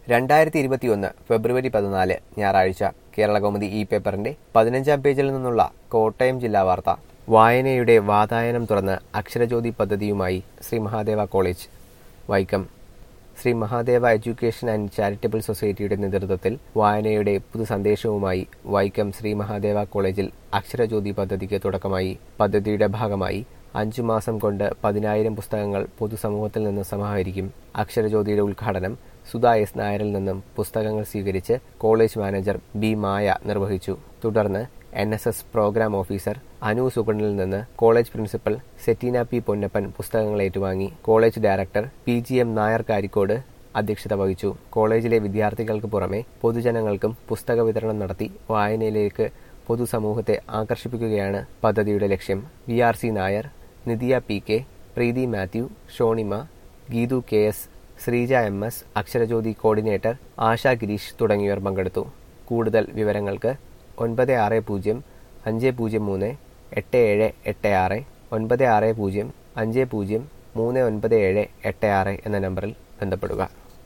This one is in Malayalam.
2021 ഫെബ്രുവരി 14 ഞായറാഴ്ച കേരളകൗമുദി ഈ പേപ്പറിന്റെ 15-ാം പേജിൽ നിന്നുള്ള കോട്ടയം ജില്ലാ വാർത്ത. വായനയുടെ വാതായനം തുറന്ന് അക്ഷരജ്യോതി പദ്ധതിയുമായി Sree Mahadeva college. Vaikom. Sree Mahadeva education and charitable സൊസൈറ്റിയുടെ നേതൃത്വത്തിൽ വായനയുടെ പുതുസന്ദേശവുമായി വൈക്കം ശ്രീ മഹാദേവ കോളേജിൽ അക്ഷരജ്യോതി പദ്ധതിക്ക് തുടക്കമായി. പദ്ധതിയുടെ ഭാഗമായി 5 മാസം കൊണ്ട് 10,000 പുസ്തകങ്ങൾ പൊതുസമൂഹത്തിൽ നിന്ന് സമാഹരിക്കും. അക്ഷരജ്യോതിയുടെ ഉദ്ഘാടനം സുധാ എസ് നായരിൽ നിന്നും പുസ്തകങ്ങൾ സ്വീകരിച്ച് കോളേജ് മാനേജർ ബി മായ നിർവഹിച്ചു. തുടർന്ന് NSS പ്രോഗ്രാം ഓഫീസർ അനു സുഗണിൽ നിന്ന് college principal Seteena P Ponnappan പുസ്തകങ്ങൾ ഏറ്റുവാങ്ങി. College director PGM Nair Karikode അധ്യക്ഷത വഹിച്ചു. കോളേജിലെ വിദ്യാർത്ഥികൾക്ക് പുറമെ പൊതുജനങ്ങൾക്കും പുസ്തക വിതരണം നടത്തി വായനയിലേക്ക് പൊതുസമൂഹത്തെ ആകർഷിപ്പിക്കുകയാണ് പദ്ധതിയുടെ ലക്ഷ്യം. VRC Nair, Nithya PK, Preethi Mathew, Shonima, Geethu KS, Sreeja MS, Aksharajyothi coordinator Asha Gireesh തുടങ്ങിയവർ പങ്കെടുത്തു. കൂടുതൽ വിവരങ്ങൾക്ക് 9605038786 9605039786 എന്ന നമ്പറിൽ ബന്ധപ്പെടുക.